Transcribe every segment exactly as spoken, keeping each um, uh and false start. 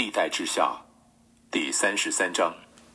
历代志下第三十三章。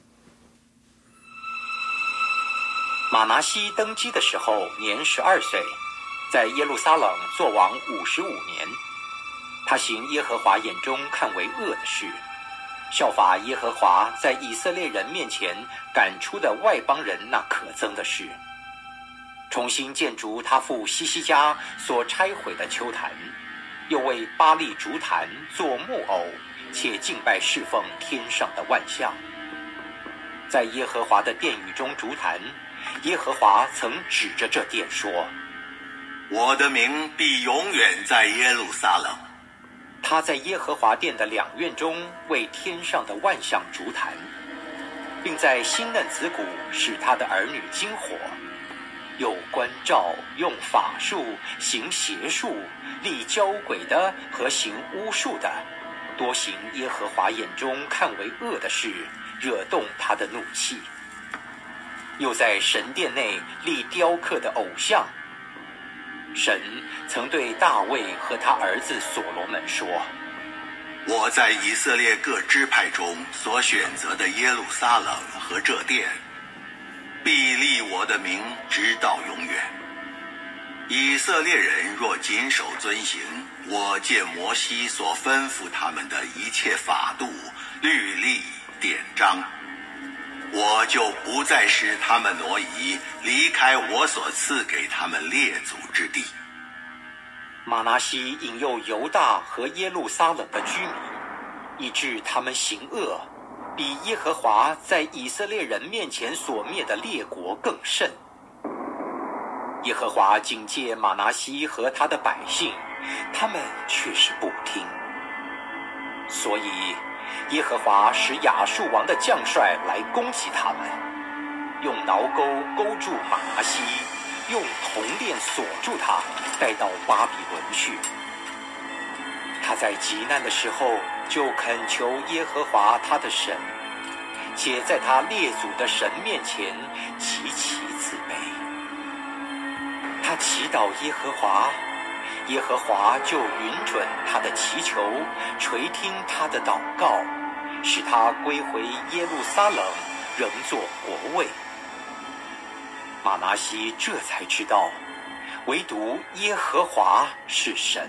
马拿西登基的时候年十二岁，在耶路撒冷作王五十五年。他行耶和华眼中看为恶的事，效法耶和华在以色列人面前赶出的外邦人那可憎的事，重新建筑他父西西家所拆毁的丘坛，又为巴力筑坛做木偶，且敬拜侍奉天上的万象。在耶和华的殿宇中筑坛，耶和华曾指着这殿说： 我的名必永远在耶路撒冷。 他在耶和华殿的两院中为天上的万象筑坛，并在新嫩子谷使他的儿女经火，又关照用法术行邪术立交鬼的和行巫术的，多行耶和华眼中看为恶的事，惹动他的怒气。又在神殿内立雕刻的偶像。神曾对大卫和他儿子所罗门说： 我在以色列各支派中所选择的耶路撒冷和这殿，必立我的名直到永远。以色列人若谨守遵行我借摩西所吩咐他们的一切法度、律例、典章，我就不再使他们挪移，离开我所赐给他们列祖之地。 马拿西引诱犹大和耶路撒冷的居民，以致他们行恶，比耶和华在以色列人面前所灭的列国更甚。耶和华警戒马拿西和他的百姓，他们却是不听。所以耶和华使亚述王的将帅来攻击他们，用挠钩勾住马拿西，用铜链锁住他，带到巴比伦去。他在极难的时候就恳求耶和华他的神，且在他列祖的神面前极其自卑。他祈祷耶和华，耶和华就允准他的祈求，垂听他的祷告，使他归回耶路撒冷，仍作国位。马拿西这才知道，唯独耶和华是神。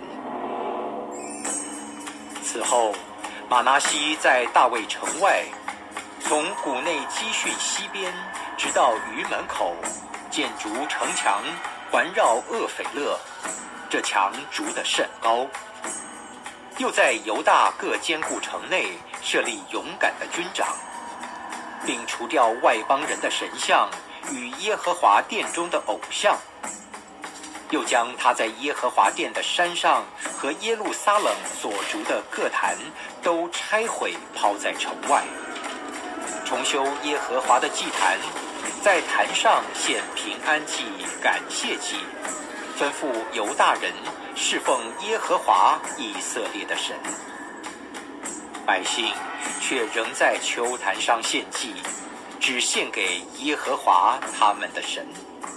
此后，马拿西在大卫城外，从谷内基训西边，直到鱼门口，建筑城墙，环绕厄斐勒，这墙筑得甚高。又在犹大各坚固城内设立勇敢的军长，并除掉外邦人的神像与耶和华殿中的偶像，又将他在耶和华殿的山上和耶路撒冷所筑的各坛都拆毁，抛在城外，重修耶和华的祭坛，在坛上献平安祭、感谢祭，吩咐犹大人侍奉耶和华以色列的神。百姓却仍在丘坛上献祭，只献给耶和华他们的神。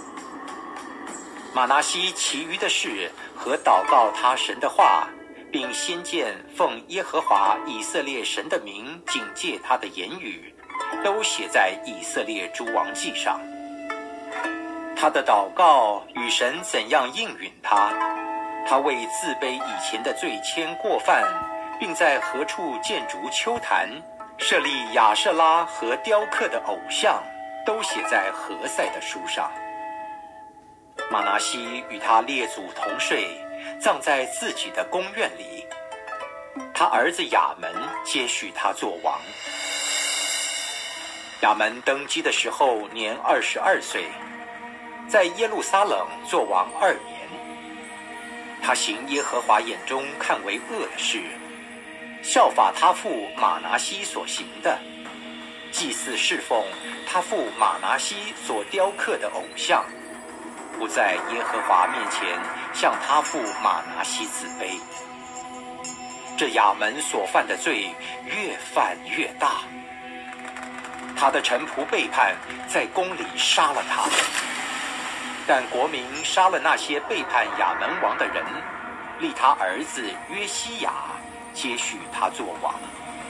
马拿西其余的事和祷告他神的话，并先见奉耶和华以色列神的名警戒他的言语，都写在以色列诸王记上。他的祷告与神怎样应允他，他为自卑以前的罪愆过犯，并在何处建筑丘坛，设立亚舍拉和雕刻的偶像，都写在何塞的书上。马拿西与他列祖同睡，葬在自己的宫院里。他儿子亚门接续他做王。亚门登基的时候年二十二岁，在耶路撒冷做王二年。他行耶和华眼中看为恶的事，效法他父马拿西所行的，祭祀侍奉他父马拿西所雕刻的偶像，不在耶和华面前向他父马拿西自卑。这亚门所犯的罪越犯越大，他的臣仆背叛，在宫里杀了他。但国民杀了那些背叛亚门王的人，立他儿子约西亚接续他做王。